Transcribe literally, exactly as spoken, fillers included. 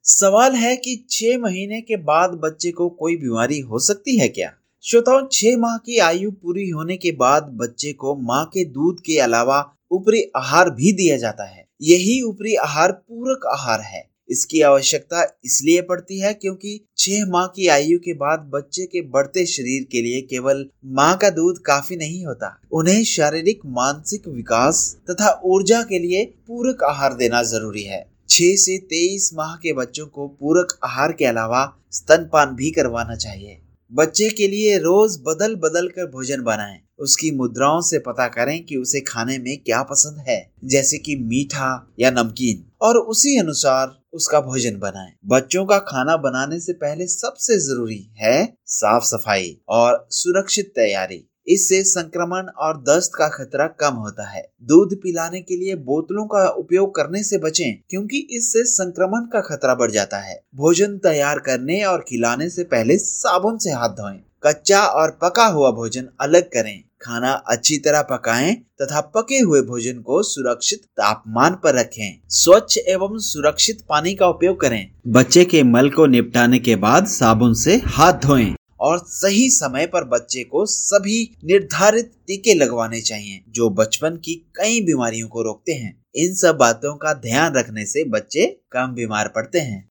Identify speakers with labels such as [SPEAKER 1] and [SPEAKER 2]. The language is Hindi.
[SPEAKER 1] सवाल है कि छह महीने के बाद बच्चे को कोई बीमारी हो सकती है क्या? श्रोताओं, छह माह की आयु पूरी होने के बाद बच्चे को माँ के दूध के अलावा ऊपरी आहार भी दिया जाता है। यही ऊपरी आहार पूरक आहार है। इसकी आवश्यकता इसलिए पड़ती है क्योंकि छह माह की आयु के बाद बच्चे के बढ़ते शरीर के लिए केवल माँ का दूध काफी नहीं होता। उन्हें शारीरिक, मानसिक विकास तथा ऊर्जा के लिए पूरक आहार देना जरूरी है। छह से तेईस माह के बच्चों को पूरक आहार के अलावा स्तनपान भी करवाना चाहिए। बच्चे के लिए रोज बदल बदल कर भोजन बनाएं। उसकी मुद्राओं से पता करें कि उसे खाने में क्या पसंद है, जैसे कि मीठा या नमकीन, और उसी अनुसार उसका भोजन बनाएं। बच्चों का खाना बनाने से पहले सबसे जरूरी है साफ सफाई और सुरक्षित तैयारी। इससे संक्रमण और दस्त का खतरा कम होता है। दूध पिलाने के लिए बोतलों का उपयोग करने से बचें, क्योंकि इससे संक्रमण का खतरा बढ़ जाता है। भोजन तैयार करने और खिलाने से पहले साबुन से हाथ धोएं। कच्चा और पका हुआ भोजन अलग करें। खाना अच्छी तरह पकाएं तथा पके हुए भोजन को सुरक्षित तापमान पर रखें। स्वच्छ एवं सुरक्षित पानी का उपयोग करें। बच्चे के मल को निपटाने के बाद साबुन से हाथ धोएं और सही समय पर बच्चे को सभी निर्धारित टीके लगवाने चाहिए, जो बचपन की कई बीमारियों को रोकते हैं। इन सब बातों का ध्यान रखने से बच्चे कम बीमार पड़ते हैं।